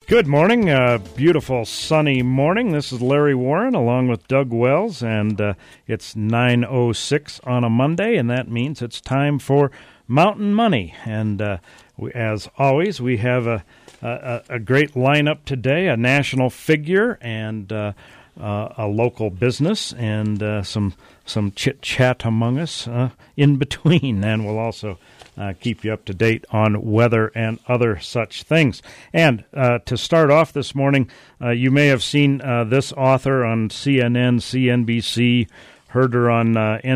Good morning, beautiful sunny morning. This is Larry Warren along with Doug Wells, and it's 9:06 on a Monday, and that means it's time for Mountain Money. And as always, we have a great lineup today, a national figure and a local business, and some chit-chat among us in between, and we'll also keep you up to date on weather and other such things. And to start off this morning, you may have seen this author on CNN, CNBC, heard her on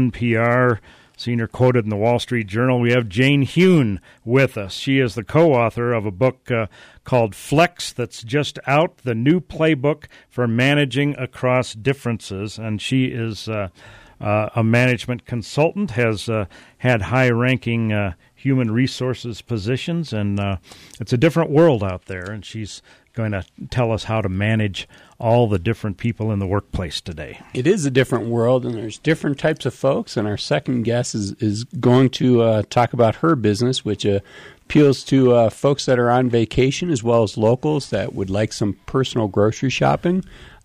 NPR, seen her quoted in the Wall Street Journal. We have Jane Hune with us. She is the co-author of a book called Flex that's just out, the new playbook for managing across differences. And she is a management consultant, has had high-ranking human resources positions, and it's a different world out there, and she's going to tell us how to manage all the different people in the workplace today. It is a different world, and there's different types of folks, and our second guest is going to talk about her business, which appeals to folks that are on vacation as well as locals that would like some personal grocery shopping,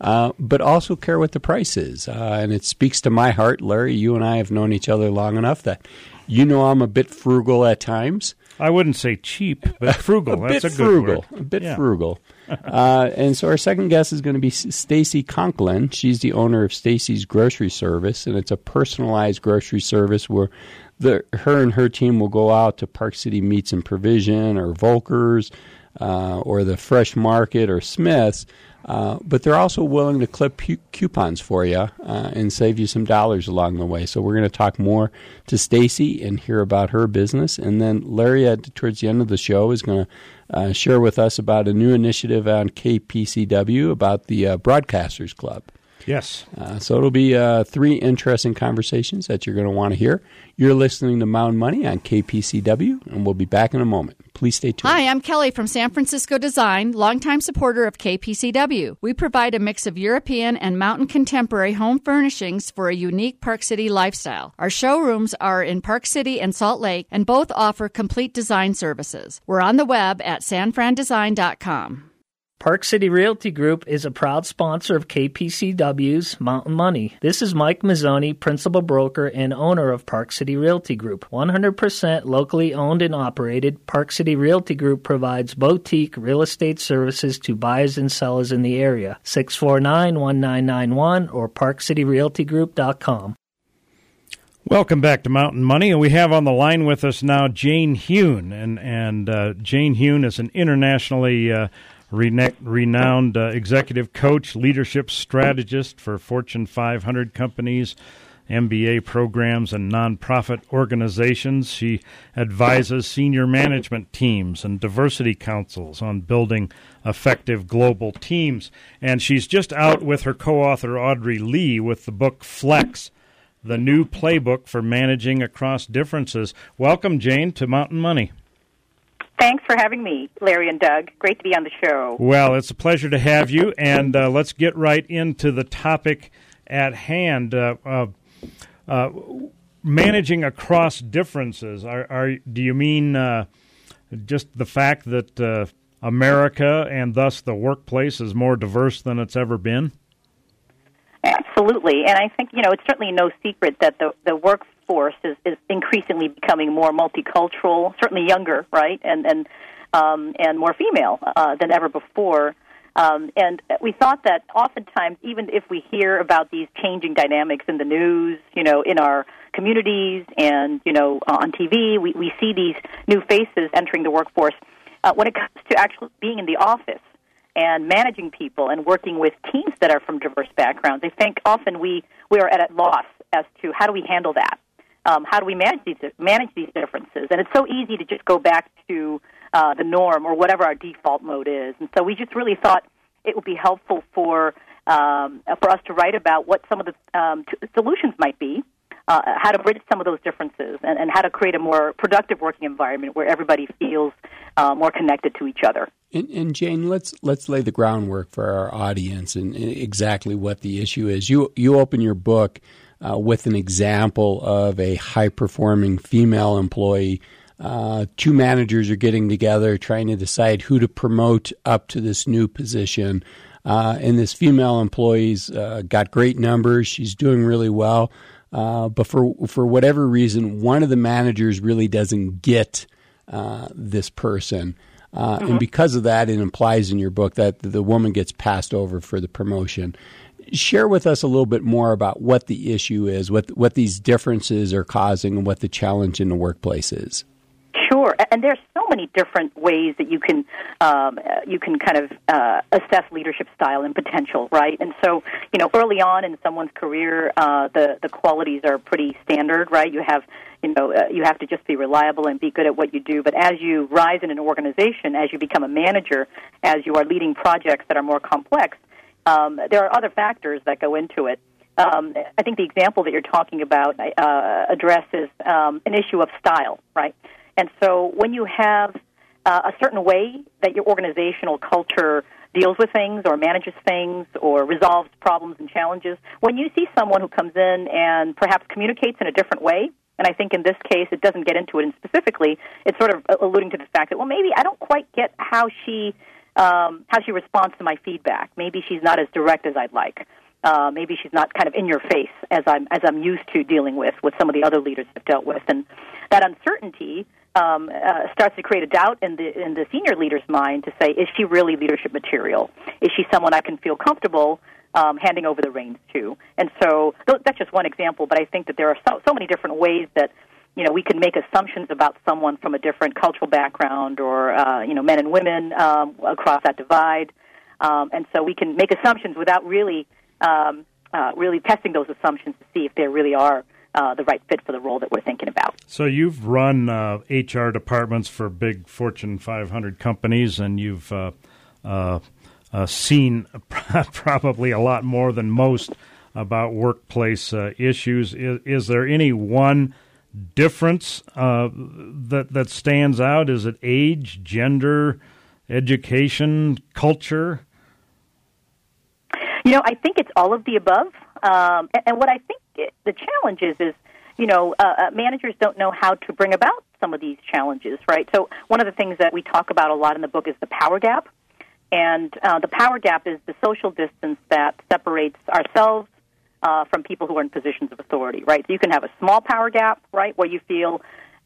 but also care what the price is. And it speaks to my heart. Larry, you and I have known each other long enough that you know I'm a bit frugal at times. I wouldn't say cheap, but frugal. That's a good word. A bit frugal. And so our second guest is going to be Stacy Conklin. She's the owner of Stacy's Grocery Service, and it's a personalized grocery service where her and her team will go out to Park City Meats and Provision or Volker's or the Fresh Market or Smith's, but they're also willing to clip coupons for you and save you some dollars along the way. So we're going to talk more to Stacy and hear about her business. And then Larry, towards the end of the show, is going to share with us about a new initiative on KPCW about the Broadcasters Club. Yes. So it'll be three interesting conversations that you're going to want to hear. You're listening to Mountain Money on KPCW, and we'll be back in a moment. Please stay tuned. Hi, I'm Kelly from San Francisco Design, longtime supporter of KPCW. We provide a mix of European and mountain contemporary home furnishings for a unique Park City lifestyle. Our showrooms are in Park City and Salt Lake, and both offer complete design services. We're on the web at sanfrandesign.com. Park City Realty Group is a proud sponsor of KPCW's Mountain Money. This is Mike Mazzoni, principal broker and owner of Park City Realty Group. 100% locally owned and operated, Park City Realty Group provides boutique real estate services to buyers and sellers in the area. 649-1991 or parkcityrealtygroup.com. Welcome back to Mountain Money, and we have on the line with us now Jane Hune, and Jane Hune is an internationally renowned executive coach, leadership strategist for Fortune 500 companies, MBA programs, and nonprofit organizations. She advises senior management teams and diversity councils on building effective global teams. And she's just out with her co-author, Audrey Lee, with the book Flex, the new playbook for managing across differences. Welcome, Jane, to Mountain Money. Thanks for having me, Larry and Doug. Great to be on the show. Well, it's a pleasure to have you, and let's get right into the topic at hand. Managing across differences. Do you mean just the fact that America and thus the workplace is more diverse than it's ever been? Absolutely, and I think, it's certainly no secret that the workforce is increasingly becoming more multicultural, certainly younger, right, and more female than ever before. And we thought that oftentimes, even if we hear about these changing dynamics in the news, in our communities and, on TV, we see these new faces entering the workforce. When it comes to actually being in the office and managing people and working with teams that are from diverse backgrounds, I think often we are at a loss as to how do we handle that. How do we manage these differences? And it's so easy to just go back to the norm or whatever our default mode is. And so we just really thought it would be helpful for us to write about what some of the solutions might be, how to bridge some of those differences, and how to create a more productive working environment where everybody feels more connected to each other. And Jane, let's lay the groundwork for our audience and exactly what the issue is. You open your book with an example of a high-performing female employee two managers are getting together trying to decide who to promote up to this new position. And this female employee's got great numbers. She's doing really well. But for whatever reason, one of the managers really doesn't get this person. And because of that, it implies in your book that the woman gets passed over for the promotion. Share with us a little bit more about what the issue is, what these differences are causing, and what the challenge in the workplace is. Sure, and there's so many different ways that you can kind of assess leadership style and potential, right? And so, early on in someone's career, the qualities are pretty standard, right? You have to just be reliable and be good at what you do. But as you rise in an organization, as you become a manager, as you are leading projects that are more complex, there are other factors that go into it. I think the example that you're talking about addresses an issue of style, right? And so when you have a certain way that your organizational culture deals with things or manages things or resolves problems and challenges, when you see someone who comes in and perhaps communicates in a different way, and I think in this case it doesn't get into it and specifically, it's sort of alluding to the fact that, well, maybe I don't quite get how she responds to my feedback. Maybe she's not as direct as I'd like. Maybe she's not kind of in your face as I'm used to dealing with some of the other leaders I've dealt with, and that uncertainty starts to create a doubt in the senior leader's mind to say, is she really leadership material? Is she someone I can feel comfortable handing over the reins to? And so that's just one example, but I think that there are so many different ways that we can make assumptions about someone from a different cultural background or men and women across that divide, and so we can make assumptions without really testing those assumptions to see if they really are the right fit for the role that we're thinking about. So you've run HR departments for big Fortune 500 companies, and you've seen probably a lot more than most about workplace issues. Is there any one difference that stands out? Is it age, gender, education, culture? I think it's all of the above. And what I think the challenge is managers don't know how to bring about some of these challenges, right? So one of the things that we talk about a lot in the book is the power gap. And the power gap is the social distance that separates ourselves from people who are in positions of authority, right? So you can have a small power gap, right, where you feel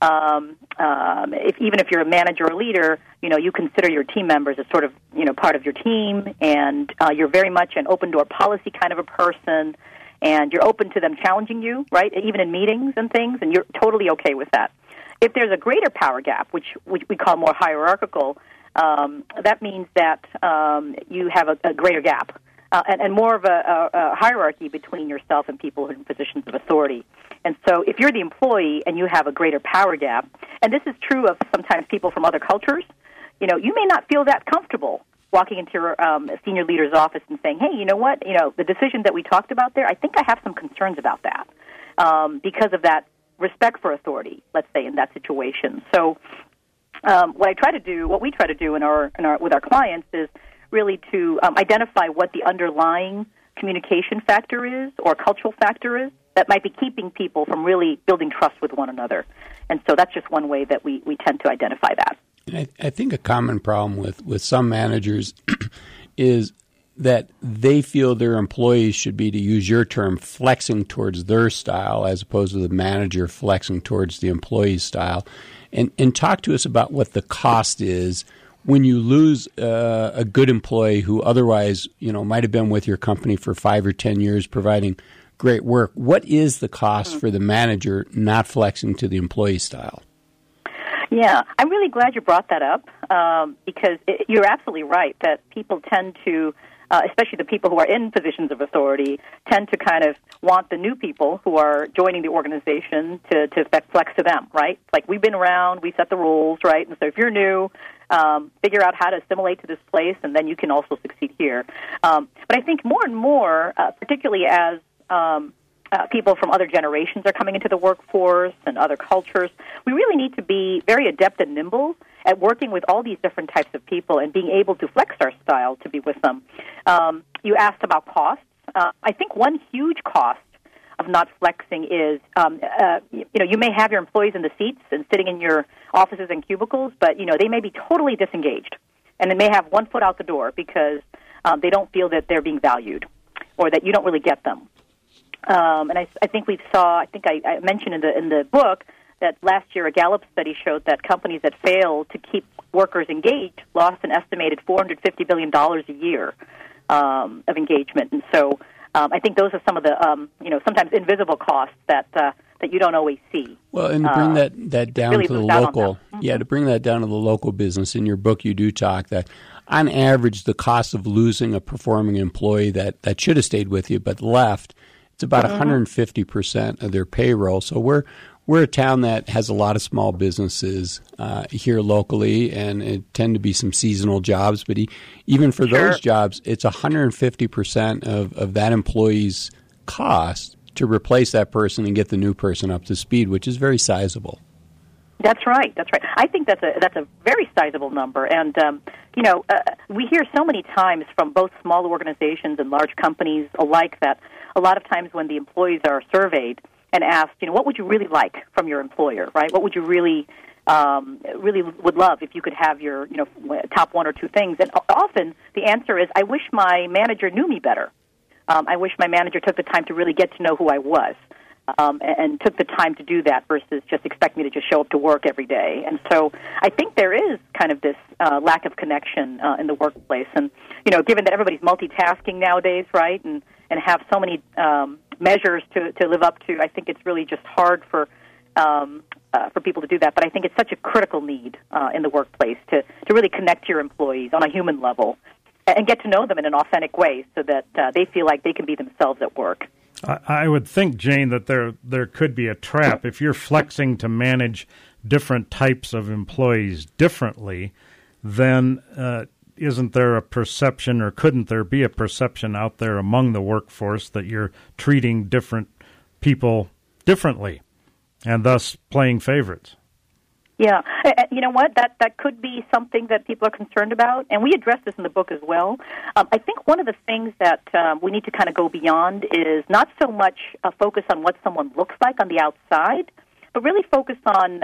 even if you're a manager or leader, you consider your team members as sort of, part of your team, and you're very much an open-door policy kind of a person, and you're open to them challenging you, right, even in meetings and things, and you're totally okay with that. If there's a greater power gap, which we call more hierarchical, that means that you have a greater gap and more of a hierarchy between yourself and people who are in positions of authority. And so if you're the employee and you have a greater power gap, and this is true of sometimes people from other cultures, you may not feel that comfortable walking into your senior leader's office and saying, hey, you know what, the decision that we talked about there, I think I have some concerns about that because of that respect for authority, let's say, in that situation. So what we try to do with our clients is really to identify what the underlying communication factor is or cultural factor is that might be keeping people from really building trust with one another. And so that's just one way that we tend to identify that. I think a common problem with some managers is that they feel their employees should be, to use your term, flexing towards their style as opposed to the manager flexing towards the employee's style. And talk to us about what the cost is when you lose a good employee who otherwise, might have been with your company for 5 or 10 years providing great work. What is the cost for the manager not flexing to the employee style? Yeah, I'm really glad you brought that up because you're absolutely right that people tend to, especially the people who are in positions of authority, tend to kind of want the new people who are joining the organization to flex to them, right? It's like, we've been around, we set the rules, right? And so if you're new, figure out how to assimilate to this place, and then you can also succeed here. But I think more and more, particularly as people from other generations are coming into the workforce and other cultures, we really need to be very adept and nimble at working with all these different types of people and being able to flex our style to be with them. You asked about costs. I think one huge cost not flexing is, you may have your employees in the seats and sitting in your offices and cubicles, but, they may be totally disengaged. And they may have one foot out the door because they don't feel that they're being valued or that you don't really get them. And I think I mentioned in the book that last year a Gallup study showed that companies that fail to keep workers engaged lost an estimated $450 billion a year of engagement. And so I think those are some of the, sometimes invisible costs that you don't always see. Well, and to bring that down really to the lose out on local, to bring that down to the local business, in your book you do talk that on average the cost of losing a performing employee that should have stayed with you but left, it's about 150% of their payroll. So we're a town that has a lot of small businesses here locally, and it tend to be some seasonal jobs. But even for those jobs, it's 150% of that employee's cost to replace that person and get the new person up to speed, which is very sizable. That's right. I think that's a very sizable number, and we hear so many times from both small organizations and large companies alike that a lot of times when the employees are surveyed and asked, what would you really like from your employer, right? What would you really would love if you could have your top one or two things? And often the answer is, I wish my manager knew me better. I wish my manager took the time to really get to know who I was. And took the time to do that versus just expect me to just show up to work every day. And so I think there is kind of this lack of connection in the workplace. And, given that everybody's multitasking nowadays, right, and have so many measures to live up to, I think it's really just hard for people to do that. But I think it's such a critical need in the workplace to really connect to your employees on a human level and get to know them in an authentic way so that they feel like they can be themselves at work. I would think, Jane, that there could be a trap. If you're flexing to manage different types of employees differently, then isn't there a perception, or couldn't there be a perception out there among the workforce that you're treating different people differently and thus playing favorites? Yeah. You know what? That could be something that people are concerned about, and we address this in the book as well. I think one of the things that we need to kind of go beyond is not so much a focus on what someone looks like on the outside, but really focus on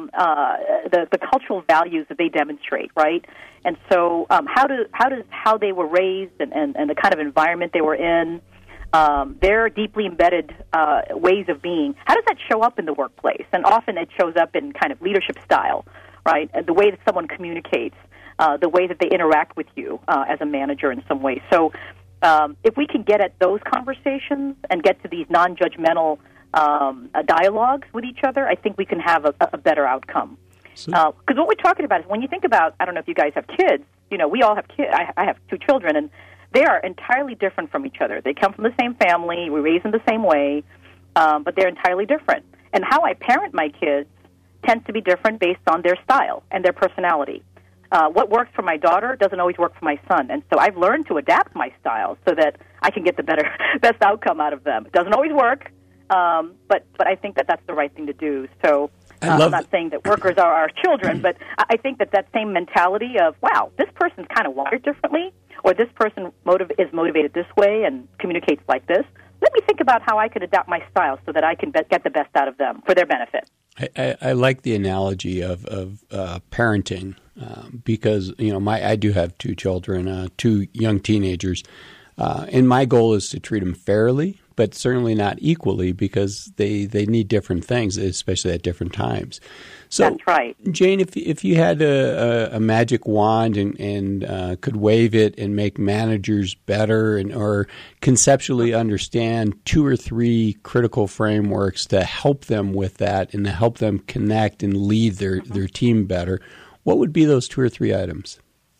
the cultural values that they demonstrate, right? And so how they were raised and the kind of environment they were in, their deeply embedded ways of being, how does that show up in the workplace? And often it shows up in kind of leadership style, right? The way that someone communicates, the way that they interact with you as a manager in some way. So if we can get at those conversations and get to these non-judgmental dialogues with each other, I think we can have a better outcome. Because what we're talking about is when you think about, I don't know if you guys have kids, we all have kids. I have two children, and they are entirely different from each other. They come from the same family. We raise them the same way, but they're entirely different. And how I parent my kids tends to be different based on their style and their personality. What works for my daughter doesn't always work for my son. And so I've learned to adapt my style so that I can get the best outcome out of them. It doesn't always work, but I think that that's the right thing to do. So I'm not saying that workers are our children, but I think that same mentality of, wow, this person's kind of wired differently, or this person is motivated this way and communicates like this. Let me think about how I can adapt my style so that I can get the best out of them for their benefit. I like the analogy of parenting because I do have two children, two young teenagers, and my goal is to treat them fairly, but certainly not equally because they need different things, especially at different times. So, that's right. Jane, if you had a magic wand and could wave it and make managers better or conceptually understand two or three critical frameworks to help them with that and to help them connect and lead their team better, what would be those two or three items?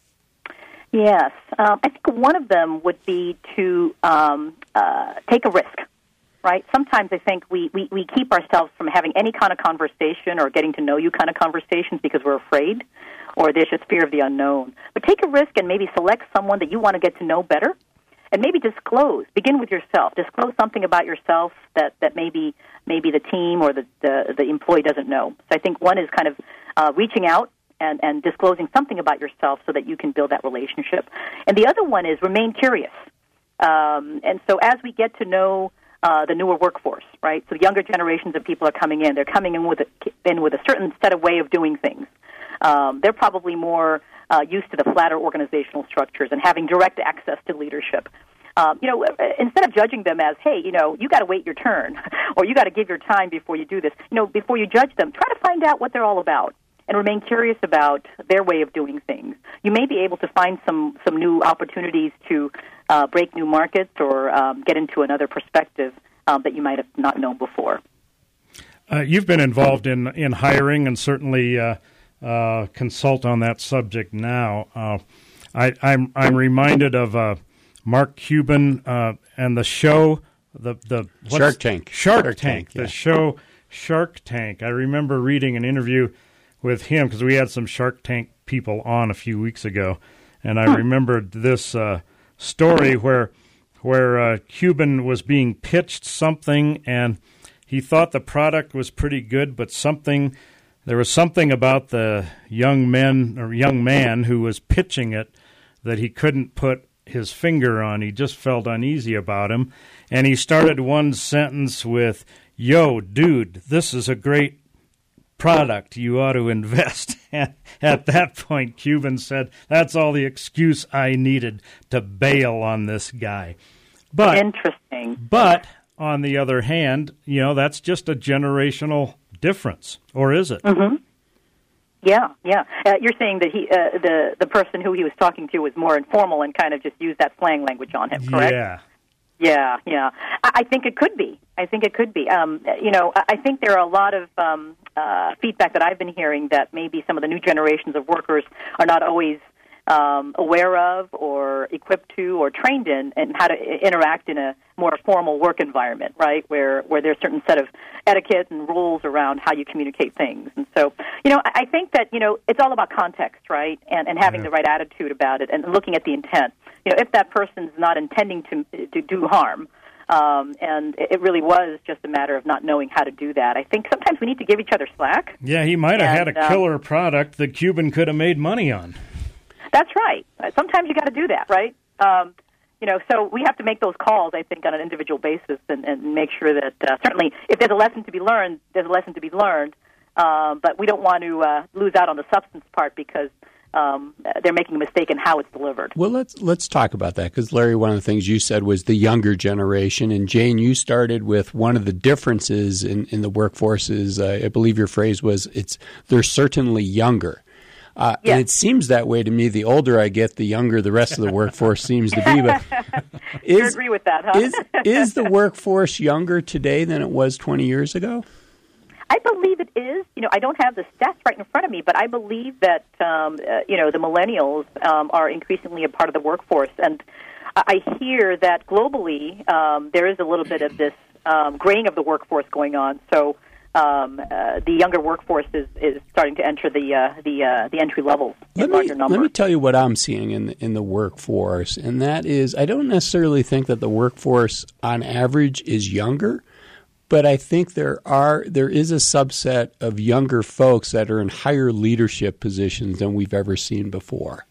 Yes. I think one of them would be to take a risk, right? Sometimes I think we keep ourselves from having any kind of conversation or getting to know you kind of conversations because we're afraid or there's just fear of the unknown. But take a risk and maybe select someone that you want to get to know better and maybe disclose. Begin with yourself. Disclose something about yourself that maybe the team or the employee doesn't know. So I think one is kind of reaching out and disclosing something about yourself so that you can build that relationship. And the other one is remain curious. And so as we get to know the newer workforce, right? So the younger generations of people are coming in. They're coming in with a certain set of way of doing things. They're probably more used to the flatter organizational structures and having direct access to leadership. Instead of judging them as, hey, you got to wait your turn or you got to give your time before you do this, before you judge them, try to find out what they're all about and remain curious about their way of doing things. You may be able to find some new opportunities to break new markets or get into another perspective that you might have not known before. You've been involved in hiring and certainly consult on that subject now. I'm reminded of Mark Cuban and the show, Shark Tank. Shark Tank. Yeah. The show Shark Tank. I remember reading an interview with him because we had some Shark Tank people on a few weeks ago, and I remembered this story where Cuban was being pitched something, and he thought the product was pretty good, but there was something about the young man who was pitching it that he couldn't put his finger on. He just felt uneasy about him, and he started one sentence with, "Yo, dude, this is a great product. You ought to invest." At that point, Cuban said, "That's all the excuse I needed to bail on this guy." But interesting. But on the other hand, that's just a generational difference, or is it? Mm-hmm. Yeah. You're saying that the person who he was talking to was more informal and kind of just used that slang language on him, correct? Yeah. I think it could be. I think there are a lot of feedback that I've been hearing that maybe some of the new generations of workers are not always aware of or equipped to or trained in and how to interact in a more formal work environment, right, where there's a certain set of etiquette and rules around how you communicate things. And so, I think that, it's all about context, right, and having the right attitude about it and looking at the intent. If that person's not intending to do harm, and it really was just a matter of not knowing how to do that, I think sometimes we need to give each other slack. Yeah, he might have had a killer product that Cuban could have made money on. That's right. Sometimes you got to do that, right? So we have to make those calls, I think, on an individual basis and make sure that certainly if there's a lesson to be learned, there's a lesson to be learned. But we don't want to lose out on the substance part because they're making a mistake in how it's delivered. Well, let's talk about that because, Larry, one of the things you said was the younger generation. And, Jane, you started with one of the differences in the workforce is, I believe your phrase was, they're certainly younger. Yes. And it seems that way to me. The older I get, the younger the rest of the workforce seems to be. But you agree with that, huh? is the workforce younger today than it was 20 years ago? I believe it is. I don't have the stats right in front of me, but I believe that, the millennials are increasingly a part of the workforce. And I hear that globally there is a little bit of this graying of the workforce going on. So the younger workforce is starting to enter the entry levels in larger numbers. Let me tell you what I'm seeing in the workforce, and that is I don't necessarily think that the workforce on average is younger, but I think there is a subset of younger folks that are in higher leadership positions than we've ever seen before.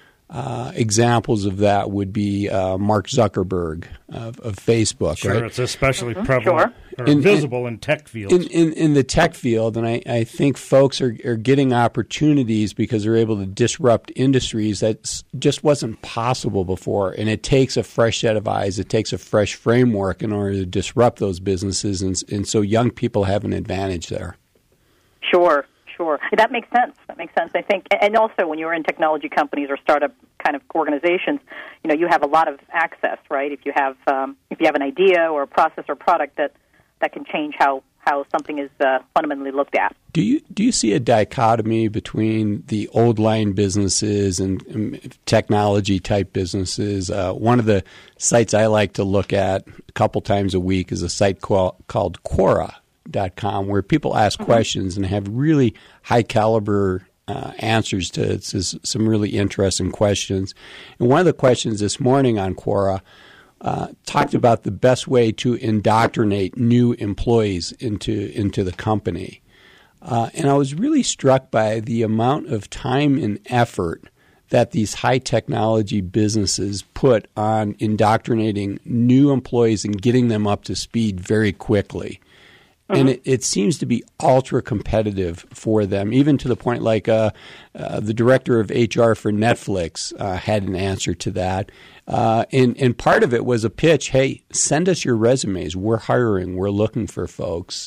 Examples of that would be Mark Zuckerberg of Facebook. Sure, right? It's especially prevalent or visible in tech fields. In the tech field, and I think folks are getting opportunities because they're able to disrupt industries that just wasn't possible before. And it takes a fresh set of eyes. It takes a fresh framework in order to disrupt those businesses. And so young people have an advantage there. Sure. That makes sense. I think, and also when you're in technology companies or startup kind of organizations, you have a lot of access, right? If you have an idea or a process or product that can change how something is fundamentally looked at. Do you see a dichotomy between the old line businesses and technology type businesses? One of the sites I like to look at a couple times a week is a site called Quora.com, where people ask questions and have really high caliber answers to some really interesting questions. And one of the questions this morning on Quora talked about the best way to indoctrinate new employees into the company. And I was really struck by the amount of time and effort that these high technology businesses put on indoctrinating new employees and getting them up to speed very quickly. And it seems to be ultra competitive for them, even to the point like the director of HR for Netflix had an answer to that. And part of it was a pitch, hey, send us your resumes. We're hiring. We're looking for folks.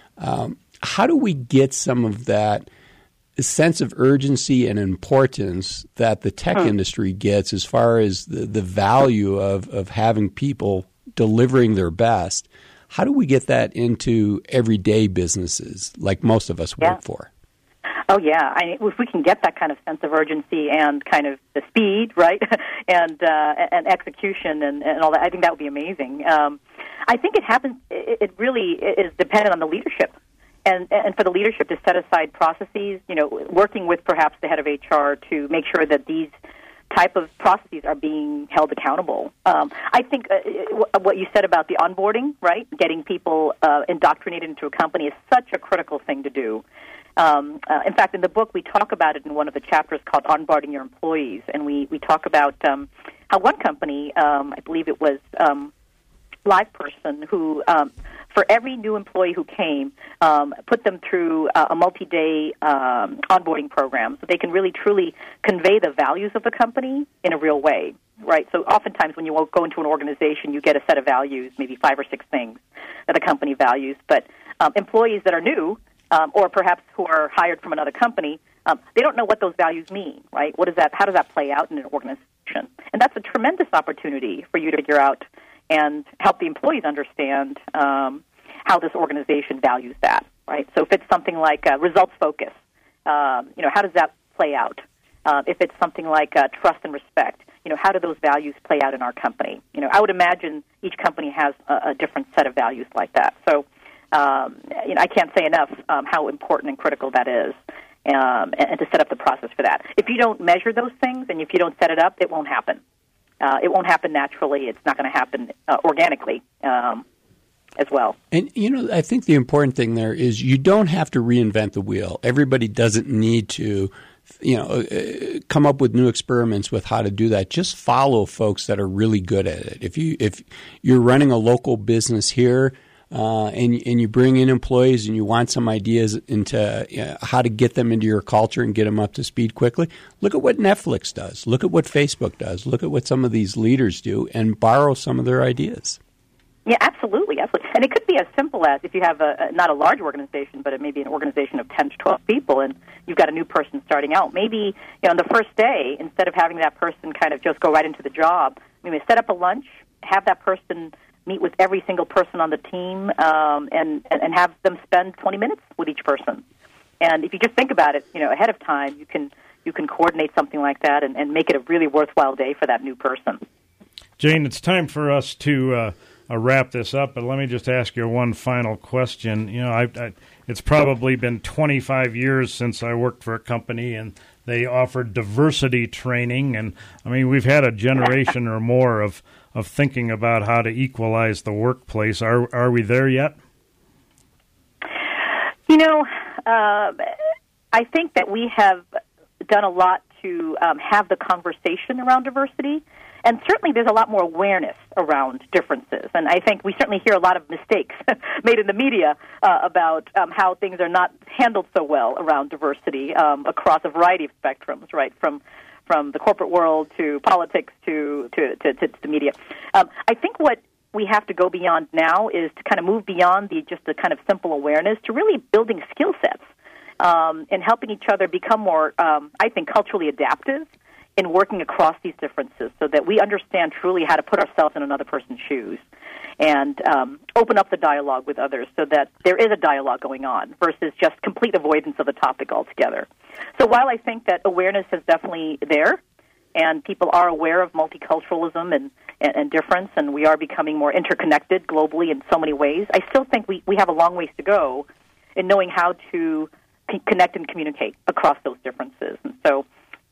How do we get some of that sense of urgency and importance that the tech industry gets as far as the value of having people delivering their best? How do we get that into everyday businesses like most of us work for? Oh, yeah. If we can get that kind of sense of urgency and kind of the speed, right, and execution and all that, I think that would be amazing. I think it happens, it really is dependent on the leadership. And for the leadership to set aside processes, working with perhaps the head of HR to make sure that these type of processes are being held accountable. I think what you said about the onboarding, right, getting people indoctrinated into a company is such a critical thing to do. In fact, in the book, we talk about it in one of the chapters called Onboarding Your Employees, and we talk about how one company, I believe it was LivePerson, who for every new employee who came, put them through a multi-day onboarding program so they can really, truly convey the values of the company in a real way, right? So oftentimes when you go into an organization, you get a set of values, maybe 5 or 6 things that a company values. But employees that are new or perhaps who are hired from another company, they don't know what those values mean, right? What is that? How does that play out in an organization? And that's a tremendous opportunity for you to figure out and help the employees understand how this organization values that, right? So if it's something like results focus, how does that play out? If it's something like trust and respect, how do those values play out in our company? I would imagine each company has a different set of values like that. So, I can't say enough how important and critical that is, and to set up the process for that. If you don't measure those things and if you don't set it up, it won't happen. It won't happen naturally. It's not going to happen organically as well. And, I think the important thing there is you don't have to reinvent the wheel. Everybody doesn't need to, come up with new experiments with how to do that. Just follow folks that are really good at it. If you're running a local business here and you bring in employees and you want some ideas into how to get them into your culture and get them up to speed quickly, look at what Netflix does. Look at what Facebook does. Look at what some of these leaders do and borrow some of their ideas. Yeah, absolutely. And it could be as simple as if you have not a large organization, but it may be an organization of 10 to 12 people, and you've got a new person starting out. Maybe, on the first day, instead of having that person kind of just go right into the job, maybe set up a lunch, have that person meet with every single person on the team, and have them spend 20 minutes with each person. And if you just think about it, ahead of time, you can coordinate something like that and make it a really worthwhile day for that new person. Jane, it's time for us to wrap this up, but let me just ask you one final question. It's probably been 25 years since I worked for a company, and they offered diversity training, and we've had a generation or more of thinking about how to equalize the workplace. Are we there yet? I think that we have done a lot to have the conversation around diversity. And certainly there's a lot more awareness around differences. And I think we certainly hear a lot of mistakes made in the media about how things are not handled so well around diversity across a variety of spectrums, right, from the corporate world to politics to the media. I think what we have to go beyond now is to kind of move beyond just the kind of simple awareness to really building skill sets and helping each other become more, I think, culturally adaptive in working across these differences so that we understand truly how to put ourselves in another person's shoes and open up the dialogue with others so that there is a dialogue going on versus just complete avoidance of the topic altogether. So while I think that awareness is definitely there and people are aware of multiculturalism and difference and we are becoming more interconnected globally in so many ways, I still think we have a long ways to go in knowing how to connect and communicate across those differences. And so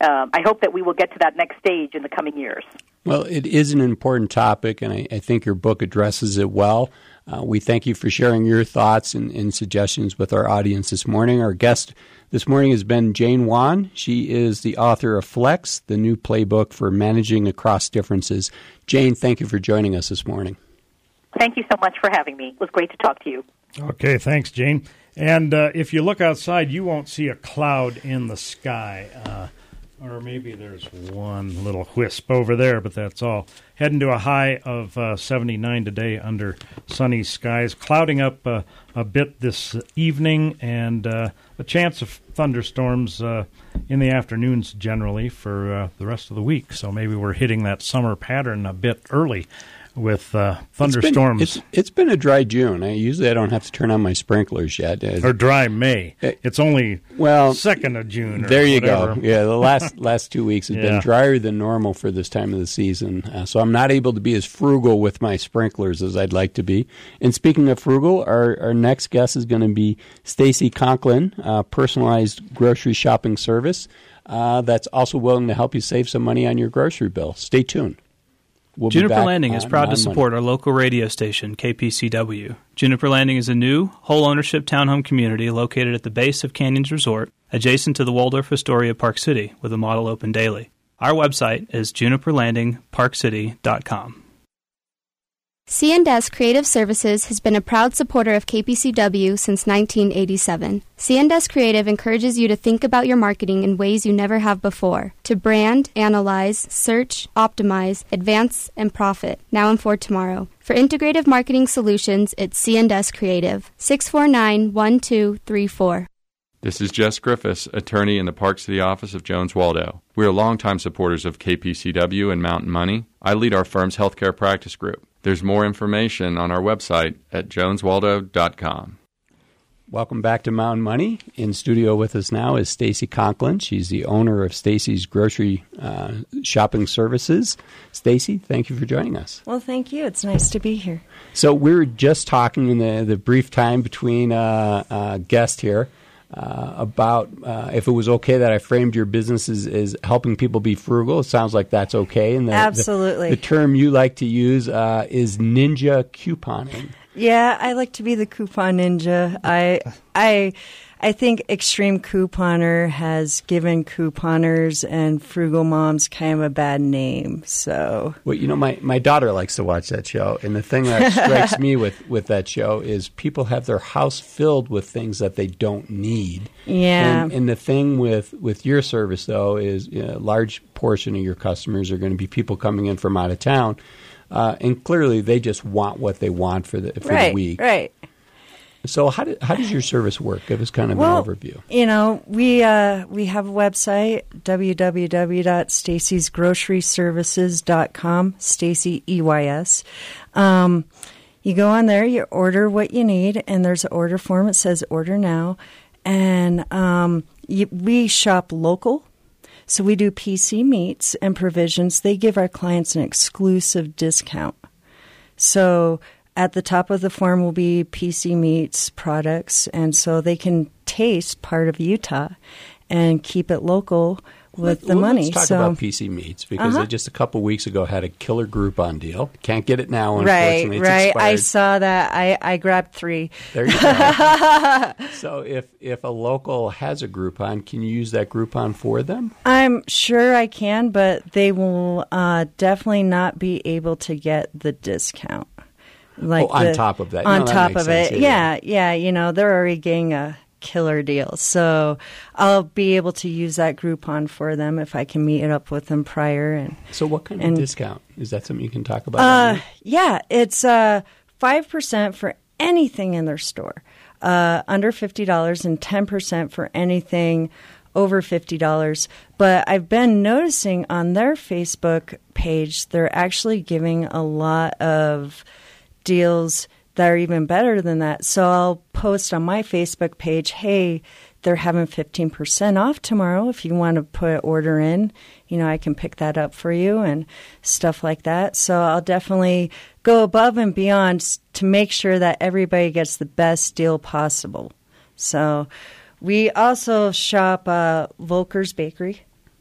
I hope that we will get to that next stage in the coming years. Well, it is an important topic, and I think your book addresses it well. We thank you for sharing your thoughts and suggestions with our audience this morning. Our guest this morning has been Jane Wan. She is the author of Flex, the new playbook for managing across differences. Jane, thank you for joining us this morning. Thank you so much for having me. It was great to talk to you. Okay, thanks, Jane. And if you look outside, you won't see a cloud in the sky. Or maybe there's one little wisp over there, but that's all. Heading to a high of 79 today under sunny skies. Clouding up a bit this evening, and a chance of thunderstorms in the afternoons generally for the rest of the week. So maybe we're hitting that summer pattern a bit early with thunderstorms. It's been a dry June. Usually I don't have to turn on my sprinklers yet. Or dry May. It's only 2nd of June. There you whatever. go. Yeah, the last 2 weeks has been drier than normal for this time of the season. So I'm not able to be as frugal with my sprinklers as I'd like to be. And speaking of frugal, our next guest is going to be Stacy Conklin, personalized grocery shopping service that's also willing to help you save some money on your grocery bill. Stay tuned. Juniper Landing is proud to support our local radio station, KPCW. Juniper Landing is a new, whole-ownership townhome community located at the base of Canyons Resort, adjacent to the Waldorf Astoria Park City, with a model open daily. Our website is juniperlandingparkcity.com. C&S Creative Services has been a proud supporter of KPCW since 1987. C&S Creative encourages you to think about your marketing in ways you never have before, to brand, analyze, search, optimize, advance, and profit, now and for tomorrow. For integrative marketing solutions, it's C&S Creative, 649-1234. This is Jess Griffiths, attorney in the Park City office of Jones Waldo. We are longtime supporters of KPCW and Mountain Money. I lead our firm's healthcare practice group. There's more information on our website at joneswaldo.com. Welcome back to Mountain Money. In studio with us now is Stacy Conklin. She's the owner of Stacy's Grocery Shopping Services. Stacy, thank you for joining us. Well, thank you. It's nice to be here. So we were just talking in the brief time between guests here about if it was okay that I framed your business as helping people be frugal. It sounds like that's okay. And Absolutely. The term you like to use is ninja couponing. Yeah, I like to be the coupon ninja. I think Extreme Couponer has given couponers and frugal moms kind of a bad name. So, well, you know, my daughter likes to watch that show, and the thing that strikes me with that show is people have their house filled with things that they don't need. Yeah. And the thing with your service, though, is a large portion of your customers are going to be people coming in from out of town, and clearly they just want what they want for the week. Right. So how does your service work? Give us kind of an overview. You know, we have a website, www.stacysgroceryservices.com, Stacy, EYS. You go on there, you order what you need, and there's an order form. It says order now. And we shop local. So we do PC meats and provisions. They give our clients an exclusive discount. So at the top of the form will be PC Meats products, and so they can taste part of Utah and keep it local with the money. Let's talk about PC Meats, because they just a couple weeks ago had a killer Groupon deal. Can't get it now, unfortunately. Right. It's expired. I saw that. I grabbed 3. There you go. So if a local has a Groupon, can you use that Groupon for them? I'm sure I can, but they will definitely not be able to get the discount. On top of that. On top of it. Yeah. You know, they're already getting a killer deal. So I'll be able to use that Groupon for them if I can meet it up with them prior. So what kind of discount? Is that something you can talk about? Yeah. It's 5% for anything in their store under $50 and 10% for anything over $50. But I've been noticing on their Facebook page, they're actually giving a lot of deals that are even better than that. So I'll post on my Facebook page, hey, they're having 15% off tomorrow. If you want to put an order in, you know, I can pick that up for you and stuff like that. So I'll definitely go above and beyond to make sure that everybody gets the best deal possible. So we also shop Volker's Bakery.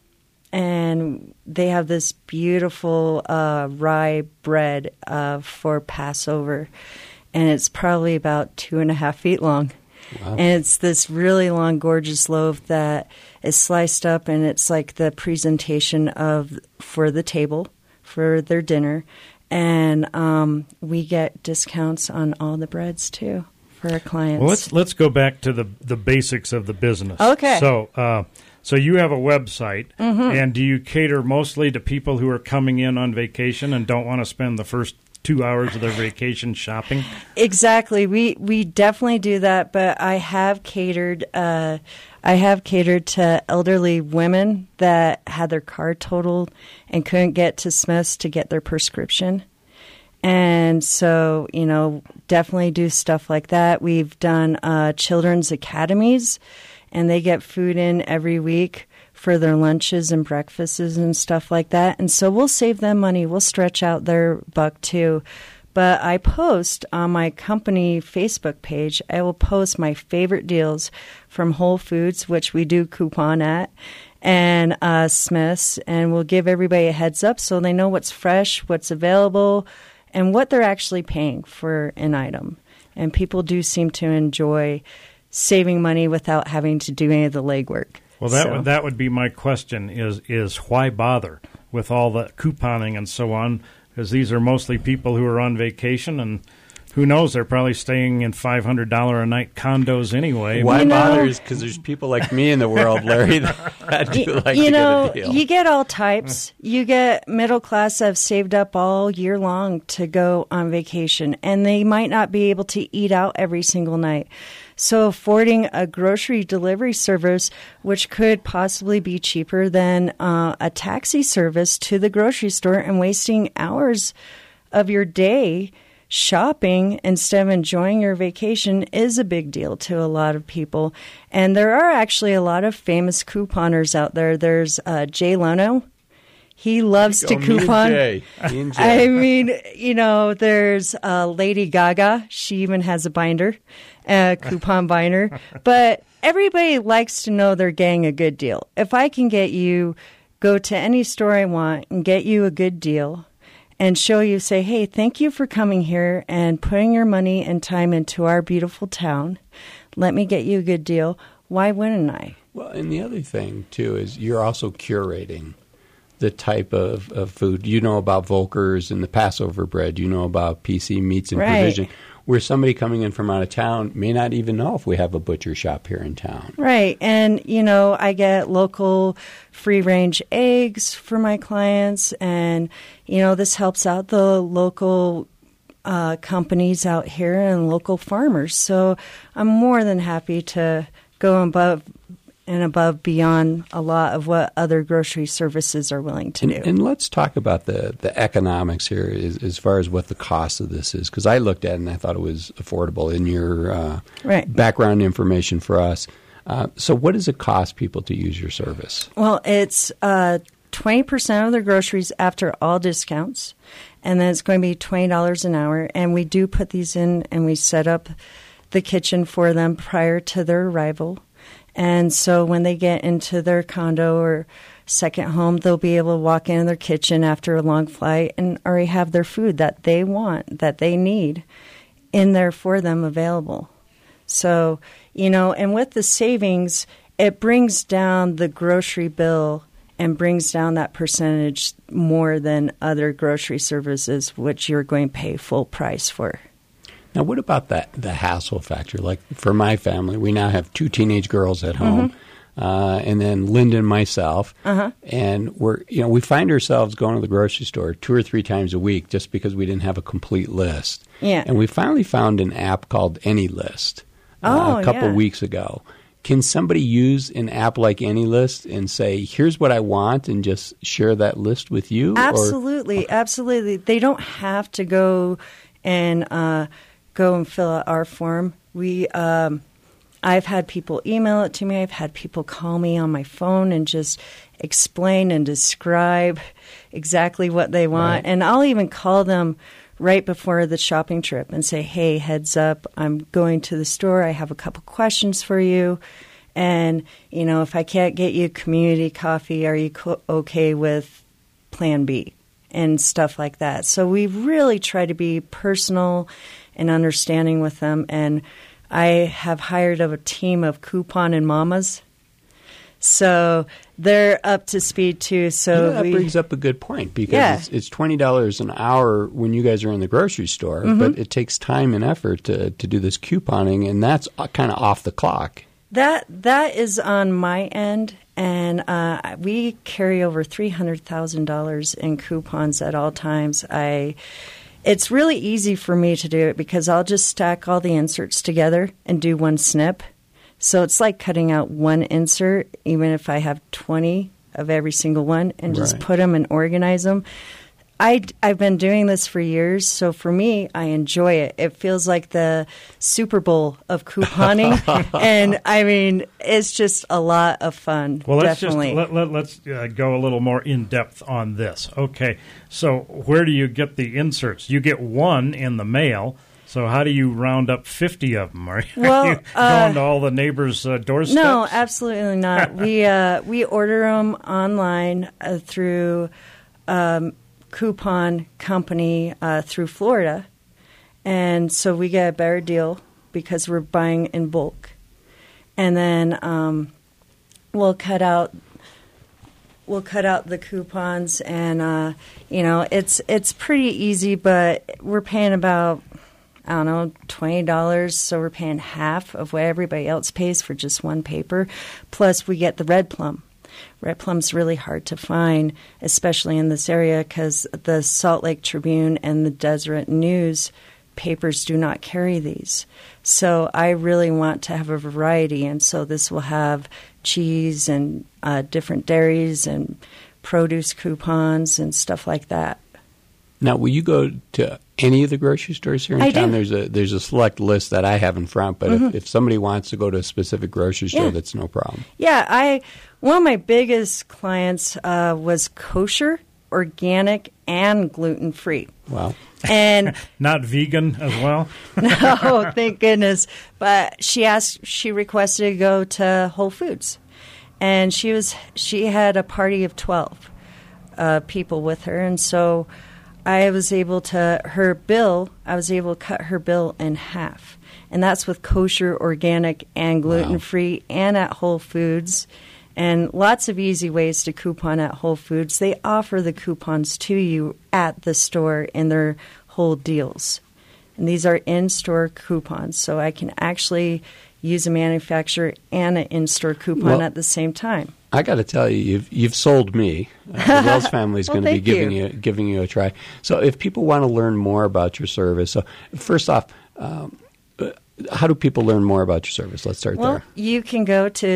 and they have this beautiful rye bread for Passover, and it's probably about 2.5 feet long. Wow. And it's this really long, gorgeous loaf that is sliced up, and it's like the presentation for the table for their dinner. And we get discounts on all the breads too for our clients. Well, let's go back to the basics of the business. Okay. So you have a website, and do you cater mostly to people who are coming in on vacation and don't want to spend the first 2 hours of their vacation shopping? Exactly. We definitely do that, but I have catered to elderly women that had their car totaled and couldn't get to Smith's to get their prescription. And so, definitely do stuff like that. We've done children's academies, and they get food in every week for their lunches and breakfasts and stuff like that. And so we'll save them money. We'll stretch out their buck too. But I post on my company Facebook page, I will post my favorite deals from Whole Foods, which we do coupon at, and Smith's, and we'll give everybody a heads up so they know what's fresh, what's available, and what they're actually paying for an item. And people do seem to enjoy saving money without having to do any of the legwork. Well, that would be my question, is why bother with all the couponing and so on? Because these are mostly people who are on vacation, and who knows, they're probably staying in $500 a night condos anyway. Why bother is because there's people like me in the world, Larry, that do like to get a deal. You get all types. You get middle class that have saved up all year long to go on vacation, and they might not be able to eat out every single night. So affording a grocery delivery service, which could possibly be cheaper than a taxi service to the grocery store, and wasting hours of your day shopping instead of enjoying your vacation, is a big deal to a lot of people. And there are actually a lot of famous couponers out there. There's Jay Leno. He loves to coupon. Me and Jay. I mean, there's Lady Gaga. She even has a binder, a coupon binder. But everybody likes to know they're getting a good deal. If I can get you, go to any store I want and get you a good deal and show you, say, hey, thank you for coming here and putting your money and time into our beautiful town. Let me get you a good deal. Why wouldn't I? Well, and the other thing, too, is you're also curating the type of food. You know about Volker's and the Passover bread. You know about PC Meats and Provision, where somebody coming in from out of town may not even know if we have a butcher shop here in town. Right. And, I get local free-range eggs for my clients, and, this helps out the local companies out here and local farmers. So I'm more than happy to go above beyond a lot of what other grocery services are willing to do. And let's talk about the economics here as far as what the cost of this is, because I looked at it and I thought it was affordable in your background information for us. So what does it cost people to use your service? Well, it's 20% of their groceries after all discounts, and then it's going to be $20 an hour. And we do put these in, and we set up the kitchen for them prior to their arrival. And so when they get into their condo or second home, they'll be able to walk into their kitchen after a long flight and already have their food that they want, that they need, in there for them available. So, and with the savings, it brings down the grocery bill and brings down that percentage more than other grocery services, which you're going to pay full price for. Now, what about the hassle factor? Like for my family, we now have 2 teenage girls at home, and then Linda and myself, and we find ourselves going to the grocery store 2 or 3 times a week just because we didn't have a complete list. Yeah. And we finally found an app called AnyList a couple weeks ago. Can somebody use an app like AnyList and say, here's what I want, and just share that list with you? Absolutely, absolutely. They don't have to go and fill out our form. I've had people email it to me. I've had people call me on my phone and just explain and describe exactly what they want. Right. And I'll even call them right before the shopping trip and say, hey, heads up, I'm going to the store. I have a couple questions for you. And, if I can't get you community coffee, are you okay with Plan B and stuff like that? So we really try to be personal and understanding with them. And I have hired a team of coupon and mamas. So they're up to speed, too. So that brings up a good point, because it's $20 an hour when you guys are in the grocery store, but it takes time and effort to do this couponing, and that's kind of off the clock. That is on my end, and we carry over $300,000 in coupons at all times. It's really easy for me to do it because I'll just stack all the inserts together and do one snip. So it's like cutting out one insert, even if I have 20 of every single one, and just put them and organize them. I've been doing this for years, so for me, I enjoy it. It feels like the Super Bowl of couponing, and it's just a lot of fun. Well, let's definitely. let's go a little more in depth on this. Okay, so where do you get the inserts? You get one in the mail. So how do you round up 50 of them? Are you going to all the neighbors' doorsteps? No, absolutely not. We order them online through coupon company through Florida, and so we get a better deal because we're buying in bulk. And then we'll cut out the coupons, and it's pretty easy, but we're paying about, I don't know, $20, so we're paying half of what everybody else pays for just one paper. Plus, we get the red plum. Red plum's really hard to find, especially in this area, because the Salt Lake Tribune and the Deseret News papers do not carry these. So I really want to have a variety, and so this will have cheese and different dairies and produce coupons and stuff like that. Now, will you go to any of the grocery stores here in town? Do. There's a select list that I have in front, but if somebody wants to go to a specific grocery store, that's no problem. Yeah, one of my biggest clients was kosher, organic, and gluten-free. Wow. And not vegan as well? No, thank goodness. But she requested to go to Whole Foods. And she had a party of 12 people with her, and so I was able to cut her bill in half. And that's with kosher, organic, and gluten-free, and at Whole Foods. And lots of easy ways to coupon at Whole Foods. They offer the coupons to you at the store in their whole deals. And these are in-store coupons, so I can actually use a manufacturer and an in-store coupon at the same time. I got to tell you, you've sold me. The Wells family is going to be giving you a try. So, if people want to learn more about your service, so first off, how do people learn more about your service? Let's start there. Well, you can go to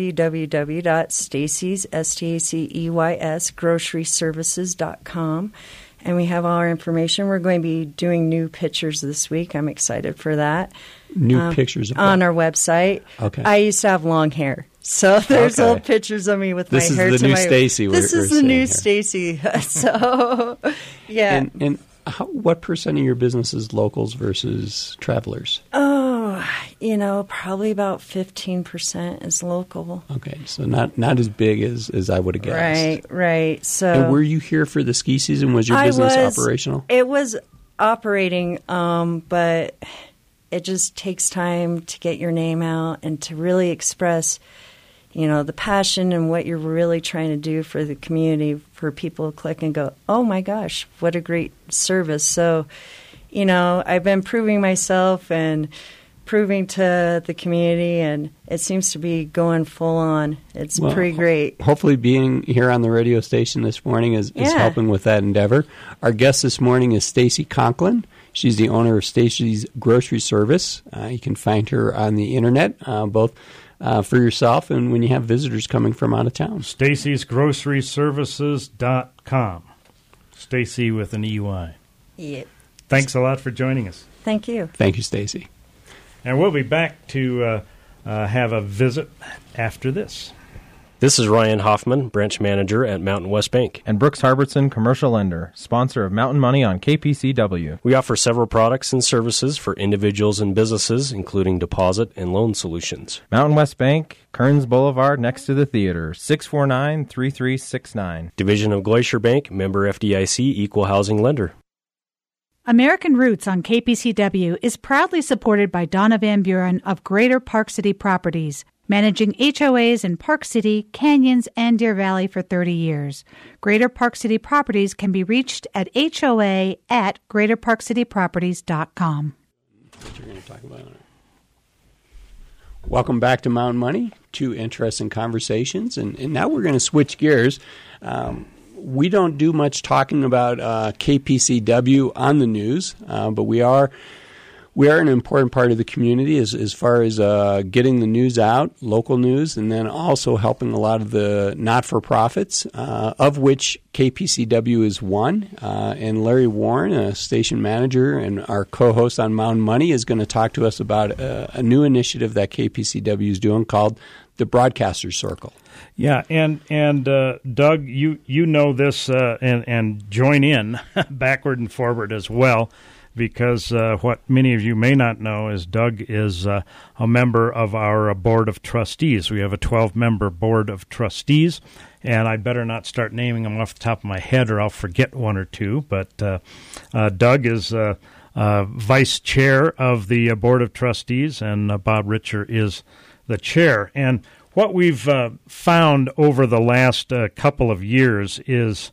www.staceys, STACEYS, groceryservices.com, and we have all our information. We're going to be doing new pictures this week. I'm excited for that. New pictures on our website. Okay. I used to have long hair, so there's old pictures of me with my hair. This is the new Stacy. This is the new Stacy. So, yeah. And what percent of your business is locals versus travelers? Oh, probably about 15% is local. Okay, so not as big as I would have guessed. Right. So, and were you here for the ski season? Was your business operational? It was operating, but it just takes time to get your name out and to really express, the passion and what you're really trying to do for the community, for people to click and go, oh my gosh, what a great service. So, I've been proving myself and proving to the community, and it seems to be going full on. It's pretty great. Hopefully being here on the radio station this morning is helping with that endeavor. Our guest this morning is Stacy Conklin. She's the owner of Stacy's Grocery Service. You can find her on the internet, both for yourself and when you have visitors coming from out of town. Stacy'sGroceryServices.com. Stacy with an EY. Yeah. Thanks a lot for joining us. Thank you. Thank you, Stacy. And we'll be back to have a visit after this. This is Ryan Hoffman, branch manager at Mountain West Bank. And Brooks Harbertson, commercial lender, sponsor of Mountain Money on KPCW. We offer several products and services for individuals and businesses, including deposit and loan solutions. Mountain West Bank, Kearns Boulevard, next to the theater, 649-3369. Division of Glacier Bank, member FDIC, equal housing lender. American Roots on KPCW is proudly supported by Donna Van Buren of Greater Park City Properties, managing HOAs in Park City, Canyons, and Deer Valley for 30 years. Greater Park City Properties can be reached at HOA@greaterparkcityproperties.com. What you're going to talk about. Welcome back to Mountain Money. Two interesting conversations, and now we're going to switch gears. We don't do much talking about KPCW on the news, but we are an important part of the community as far as getting the news out, local news, and then also helping a lot of the not-for-profits, of which KPCW is one. And Larry Warren, a station manager and our co-host on Mountain Money, is going to talk to us about a new initiative that KPCW is doing called the Broadcasters Circle. Yeah, and Doug, you know this and join in backward and forward as well, because what many of you may not know is Doug is a member of our board of trustees. We have a 12-member board of trustees, and I'd better not start naming them off the top of my head or I'll forget one or two, but Doug is vice chair of the board of trustees, and Bob Richer is the chair. And what we've found over the last couple of years is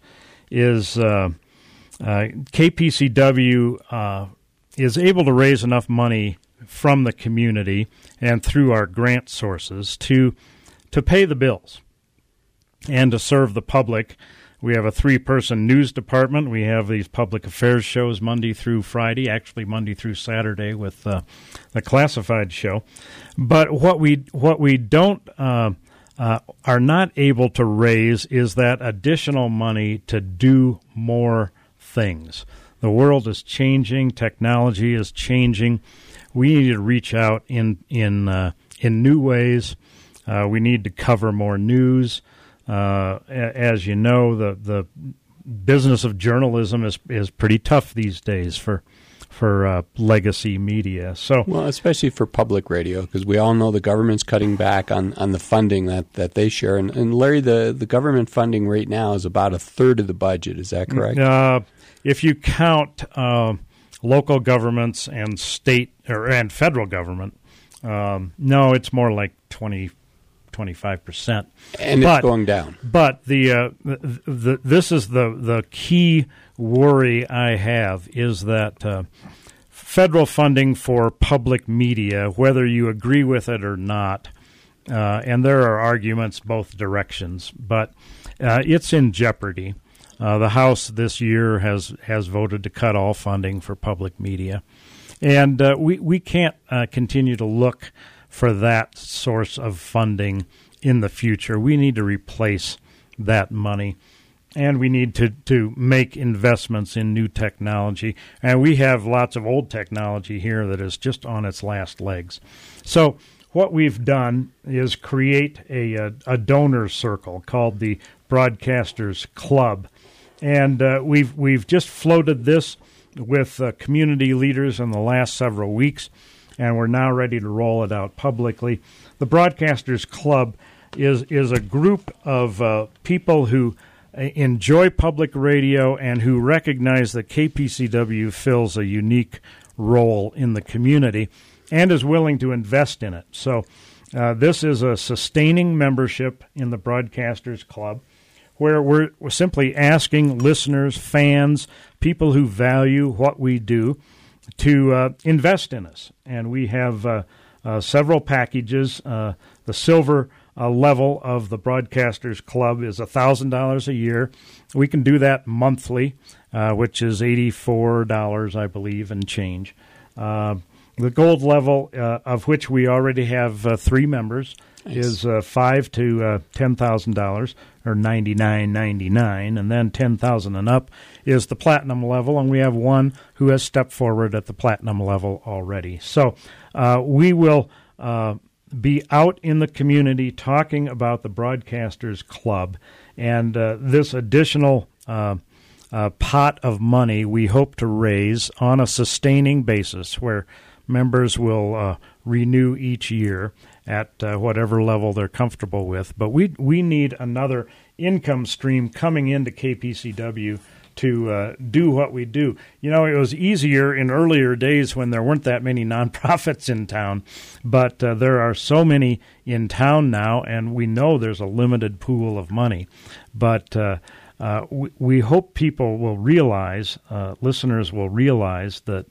KPCW is able to raise enough money from the community and through our grant sources to pay the bills and to serve the public. We have a 3-person news department. We have these public affairs shows Monday through Friday, actually Monday through Saturday with the classified show. But what we don't are not able to raise is that additional money to do more things. The world is changing. Technology is changing. We need to reach out in new ways. We need to cover more news. As you know, the business of journalism is pretty tough these days for legacy media. So, well, especially for public radio, because we all know the government's cutting back on the funding that they share. And Larry, the government funding right now is about a third of the budget. Is that correct? If you count local governments and state and federal government, no, it's more like 25%, and it's going down. But this is the key worry I have is that federal funding for public media, whether you agree with it or not, and there are arguments both directions, but it's in jeopardy. The House this year has voted to cut all funding for public media, and we can't continue to look for that source of funding in the future. We need to replace that money, and we need to make investments in new technology. And we have lots of old technology here that is just on its last legs. So what we've done is create a donor circle called the Broadcasters Club. And we've just floated this with community leaders in the last several weeks, and we're now ready to roll it out publicly. The Broadcasters Club is a group of people who enjoy public radio and who recognize that KPCW fills a unique role in the community and is willing to invest in it. So this is a sustaining membership in the Broadcasters Club, where we're simply asking listeners, fans, people who value what we do to invest in us. And we have several packages. The silver level of the Broadcasters Club is $1,000 a year. We can do that monthly, which is $84, I believe, and change. The gold level, of which we already have 3 members, is $5,000 to $10,000, or $99.99, and then $10,000 and up is the platinum level, and we have one who has stepped forward at the platinum level already. So we will be out in the community talking about the Broadcasters Club and this additional pot of money we hope to raise on a sustaining basis where members will renew each year at whatever level they're comfortable with. But we need another income stream coming into KPCW to do what we do. You know, it was easier in earlier days when there weren't that many nonprofits in town, but there are so many in town now, and we know there's a limited pool of money. But we hope people will realize, listeners will realize that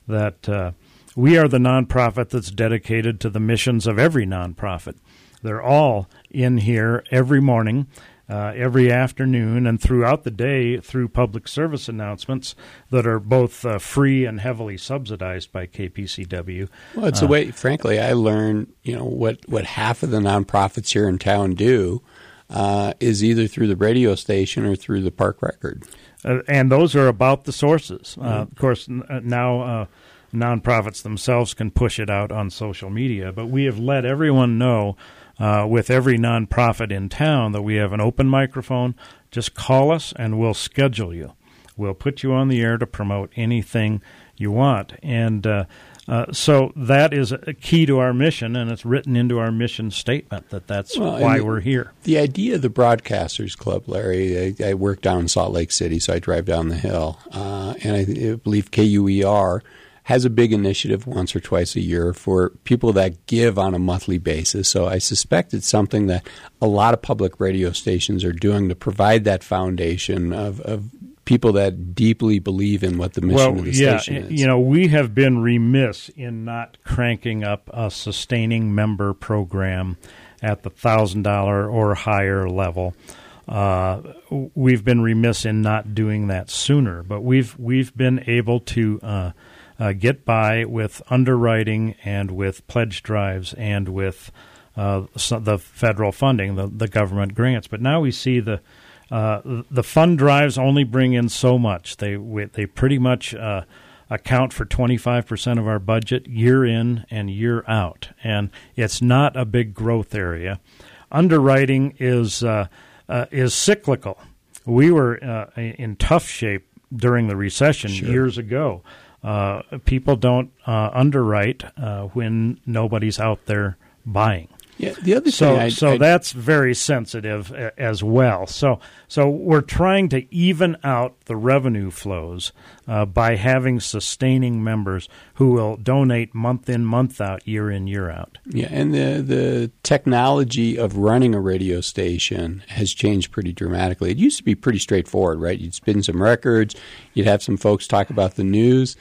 we are the nonprofit that's dedicated to the missions of every nonprofit. They're all in here every morning, every afternoon, and throughout the day through public service announcements that are both free and heavily subsidized by KPCW. Well, it's the way, frankly, I learn, what half of the nonprofits here in town do is either through the radio station or through the Park Record. And those are about the sources. Of course, now nonprofits themselves can push it out on social media, but we have let everyone know with every nonprofit in town that we have an open microphone. Just call us and we'll schedule you. We'll put you on the air to promote anything you want. And so that is a key to our mission, and it's written into our mission statement that's why we're here. The idea of the Broadcasters Club, Larry, I work down in Salt Lake City, so I drive down the hill, and I believe KUER has a big initiative once or twice a year for people that give on a monthly basis. So I suspect it's something that a lot of public radio stations are doing to provide that foundation of people that deeply believe in what the mission of the station is. We have been remiss in not cranking up a sustaining member program at the $1,000 or higher level. We've been remiss in not doing that sooner, but we've been able to get by with underwriting and with pledge drives and with the federal funding, the government grants. But now we see the fund drives only bring in so much. They pretty much account for 25% of our budget year in and year out, and it's not a big growth area. Underwriting is cyclical. We were in tough shape during the recession years ago. People don't underwrite when nobody's out there buying. Yeah, the other thing so that's very sensitive as well. So we're trying to even out the revenue flows by having sustaining members who will donate month in, month out, year in, year out. Yeah, and the technology of running a radio station has changed pretty dramatically. It used to be pretty straightforward, right? You'd spin some records, you'd have some folks talk about the news.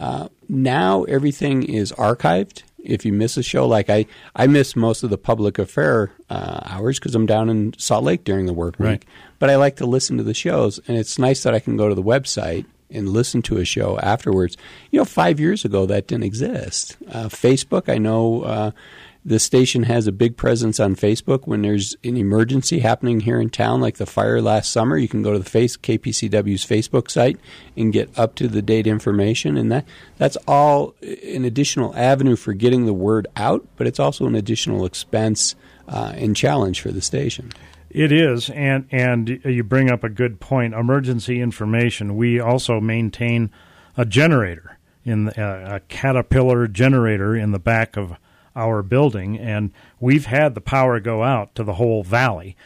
Now everything is archived. If you miss a show, like I miss most of the public affair hours because I'm down in Salt Lake during the work week. But I like to listen to the shows, and it's nice that I can go to the website and listen to a show afterwards. 5 years ago that didn't exist. Facebook, I know the station has a big presence on Facebook. When there's an emergency happening here in town, like the fire last summer, you can go to the KPCW's Facebook site and get up-to-the-date information. And that's all an additional avenue for getting the word out, but it's also an additional expense and challenge for the station. It is, and you bring up a good point. Emergency information. We also maintain a generator, a Caterpillar generator in the back of our building, and we've had the power go out to the whole valley,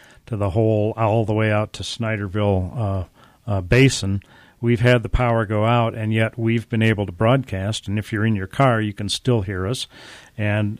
all the way out to Snyderville Basin. We've had the power go out, and yet we've been able to broadcast, and if you're in your car, you can still hear us. And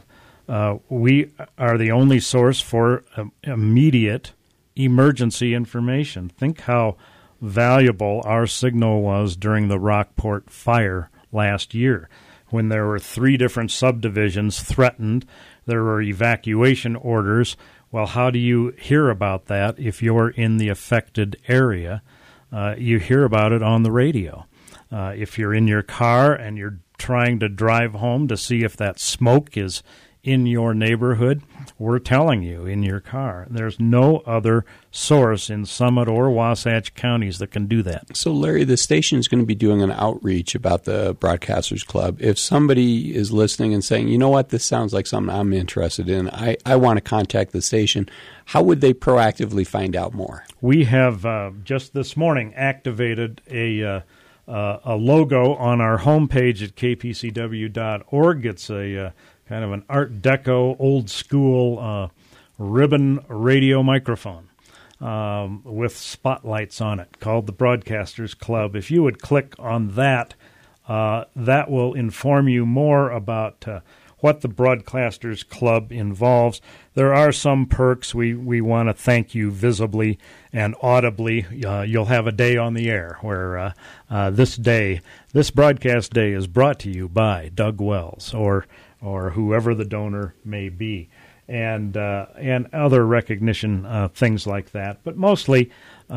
we are the only source for immediate emergency information. Think how valuable our signal was during the Rockport fire last year, when there were 3 different subdivisions threatened. There were evacuation orders. Well, how do you hear about that if you're in the affected area? You hear about it on the radio. If you're in your car and you're trying to drive home to see if that smoke is in your neighborhood, we're telling you in your car. There's no other source in Summit or Wasatch counties that can do that. So, Larry, the station is going to be doing an outreach about the Broadcasters Club. If somebody is listening and saying, you know what, this sounds like something I'm interested in, I want to contact the station, how would they proactively find out more? We have just this morning activated a logo on our homepage at kpcw.org. It's a kind of an Art Deco, old-school ribbon radio microphone with spotlights on it called the Broadcasters Club. If you would click on that, that will inform you more about what the Broadcasters Club involves. There are some perks. We want to thank you visibly and audibly. You'll have a day on the air where this broadcast day is brought to you by Doug Wells or whoever the donor may be, and other recognition, things like that. But mostly,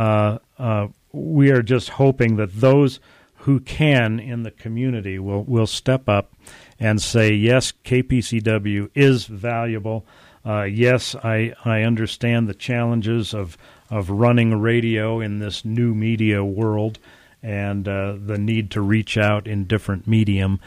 we are just hoping that those who can in the community will step up and say, yes, KPCW is valuable. Yes, I understand the challenges of running radio in this new media world, and the need to reach out in different mediums,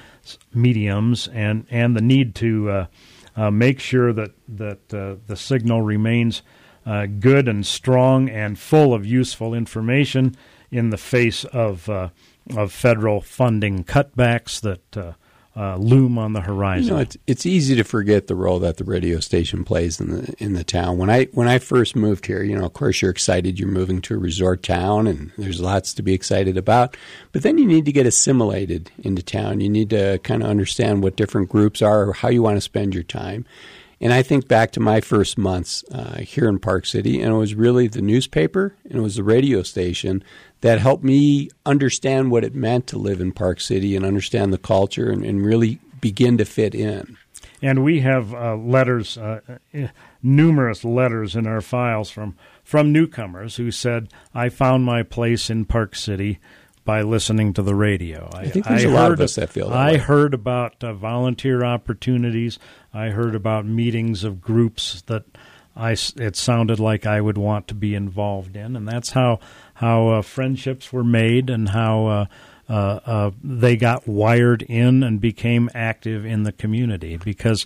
and the need to make sure that the signal remains good and strong and full of useful information in the face of federal funding cutbacks that loom on the horizon. You know, it's easy to forget the role that the radio station plays in the town. When I first moved here, you know, of course you're excited you're moving to a resort town and there's lots to be excited about. But then you need to get assimilated into town. You need to kind of understand what different groups are or how you want to spend your time. And I think back to my first months here in Park City, and it was really the newspaper and it was the radio station that helped me understand what it meant to live in Park City and understand the culture and really begin to fit in. And we have letters, numerous letters in our files from newcomers who said, I found my place in Park City by listening to the radio. I think there's a lot of us that feel that way. I heard about volunteer opportunities. I heard about meetings of groups that it sounded like I would want to be involved in, and that's how friendships were made and how they got wired in and became active in the community, because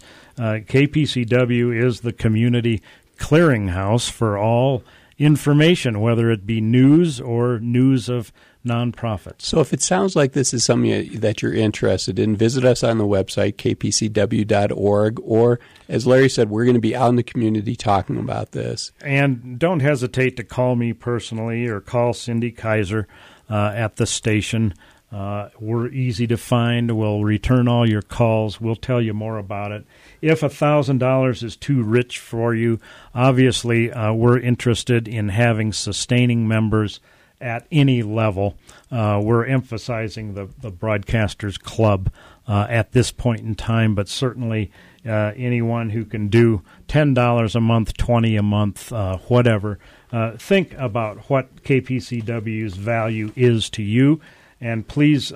KPCW is the community clearinghouse for all information, whether it be news or news of nonprofits. So if it sounds like this is something that you're interested in, visit us on the website, kpcw.org, or as Larry said, we're going to be out in the community talking about this. And don't hesitate to call me personally or call Cindy Kaiser at the station. We're easy to find. We'll return all your calls. We'll tell you more about it. If $1,000 is too rich for you, obviously we're interested in having sustaining members at any level. We're emphasizing the Broadcasters Club at this point in time, but certainly anyone who can do $10 a month, $20 a month, whatever. Think about what KPCW's value is to you, and please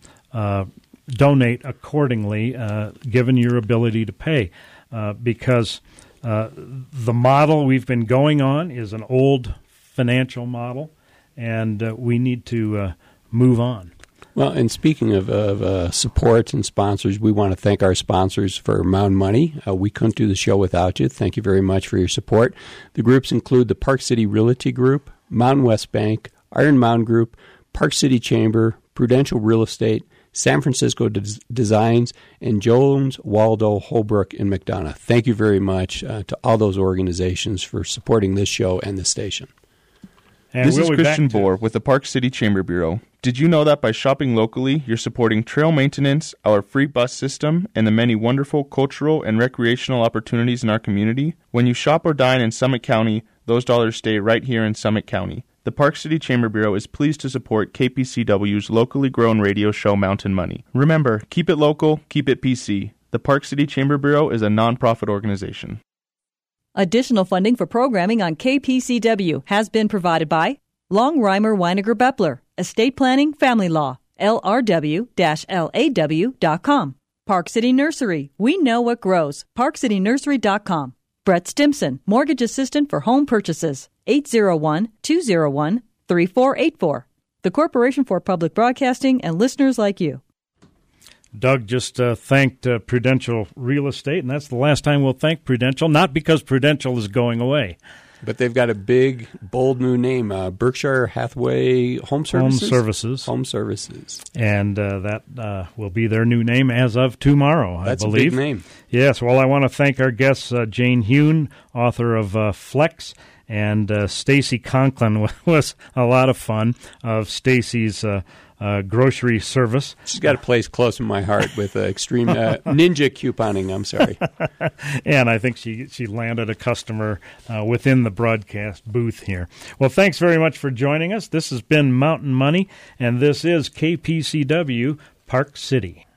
donate accordingly, given your ability to pay, because the model we've been going on is an old financial model, and we need to move on. Well, and speaking of support and sponsors, we want to thank our sponsors for Mountain Money. We couldn't do the show without you. Thank you very much for your support. The groups include the Park City Realty Group, Mountain West Bank, Iron Mountain Group, Park City Chamber, Prudential Real Estate, San Francisco Designs, and Jones, Waldo, Holbrook, and McDonough. Thank you very much to all those organizations for supporting this show and the station. And this is Christian Bohr with the Park City Chamber Bureau. Did you know that by shopping locally, you're supporting trail maintenance, our free bus system, and the many wonderful cultural and recreational opportunities in our community? When you shop or dine in Summit County, those dollars stay right here in Summit County. The Park City Chamber Bureau is pleased to support KPCW's locally grown radio show Mountain Money. Remember, keep it local, keep it PC. The Park City Chamber Bureau is a nonprofit organization. Additional funding for programming on KPCW has been provided by Longheimer Weiniger Beppler, Estate Planning Family Law, LRW-LAW.com. Park City Nursery. We know what grows. ParkCityNursery.com. Brett Stimson, Mortgage Assistant for Home Purchases. 801-201-3484. The Corporation for Public Broadcasting and listeners like you. Doug just thanked Prudential Real Estate, and that's the last time we'll thank Prudential, not because Prudential is going away. But they've got a big, bold new name, Berkshire Hathaway Home Services. Home Services. And that will be their new name as of tomorrow, I believe. That's a big name. Yes. Well, I want to thank our guests, Jane Hune, author of Flex, and Stacy Conklin. Was a lot of fun of Stacy's grocery service. She's got a place close to my heart with extreme ninja couponing. I'm sorry. And I think she landed a customer within the broadcast booth here. Well, thanks very much for joining us. This has been Mountain Money, and this is KPCW Park City.